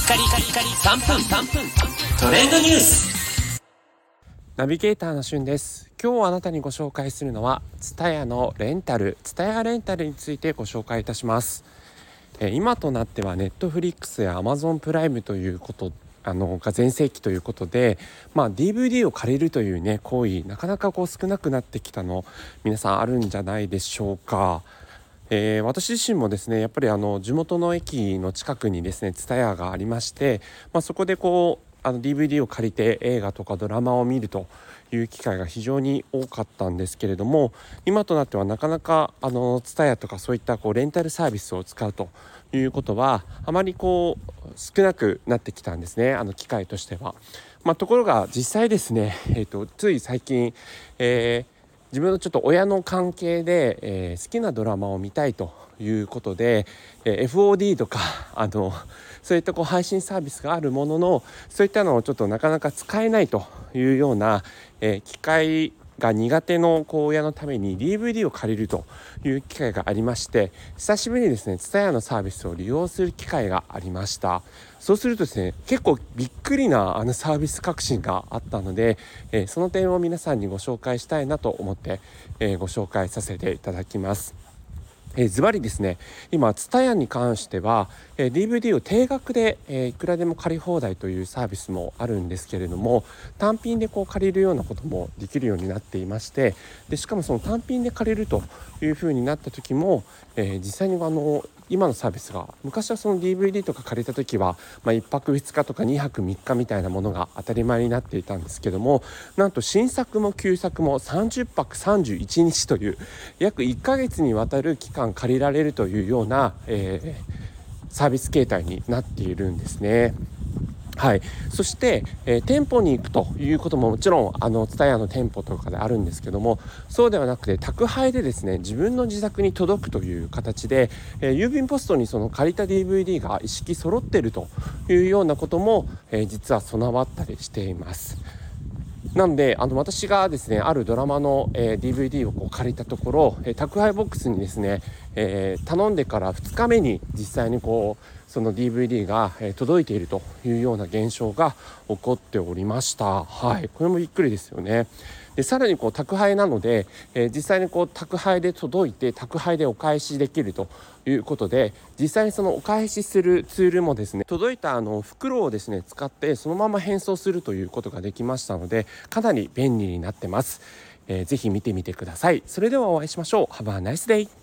カリカリカリ3分トレンドニュース。 ナビゲーターのしゅんです。今日あなたにご紹介するのはTSUTAYAのレンタル、TSUTAYAレンタルについてご紹介いたします。今となってはネットフリックスや Amazon プライムということが全盛期ということで、DVD を借りるというね行為なかなか少なくなってきたの皆さんあるんじゃないでしょうか。私自身もですねやっぱり地元の駅の近くにですねTSUTAYAがありまして、そこでDVD を借りて映画とかドラマを見るという機会が非常に多かったんですけれども、今となってはなかなかTSUTAYAとかそういったレンタルサービスを使うということはあまり少なくなってきたんですね、機会としては。ところが実際ですね、つい最近、自分のちょっと親の関係で、好きなドラマを見たいということで、FOD とかそういった配信サービスがあるものの、そういったのをちょっとなかなか使えないというような、機会が苦手の親のために DVD を借りるという機会がありまして、久しぶりにですねTSUTAYAのサービスを利用する機会がありました。そうするとですね結構びっくりなサービス革新があったので、その点を皆さんにご紹介したいなと思って、ご紹介させていただきます。ズバリですね、今TSUTAYAに関しては、DVD を定額で、いくらでも借り放題というサービスもあるんですけれども、単品で借りるようなこともできるようになっていまして、でしかもその単品で借りるというふうになった時も、実際に今のサービスが、昔はその DVD とか借りた時は、1泊2日とか2泊3日みたいなものが当たり前になっていたんですけども、なんと新作も旧作も30泊31日という約1ヶ月にわたる期間借りられるというような、サービス形態になっているんですね。はい、そして、店舗に行くということももちろんTSUTAYAの店舗とかであるんですけども、そうではなくて宅配でですね自分の自宅に届くという形で、郵便ポストにその借りた DVD が一式揃っているというようなことも、実は備わったりしています。なので私がですねあるドラマの、DVD を借りたところ、宅配ボックスにですね、頼んでから2日目に実際にその DVD が、届いているというような現象が起こっておりました。はい、これもびっくりですよね。でさらに宅配なので、実際に宅配で届いて宅配でお返しできるということで、実際にそのお返しするツールもですね届いた袋をですね使ってそのまま返送するということができましたので、かなり便利になってます。ぜひ見てみてください。それではお会いしましょう。Have a nice day.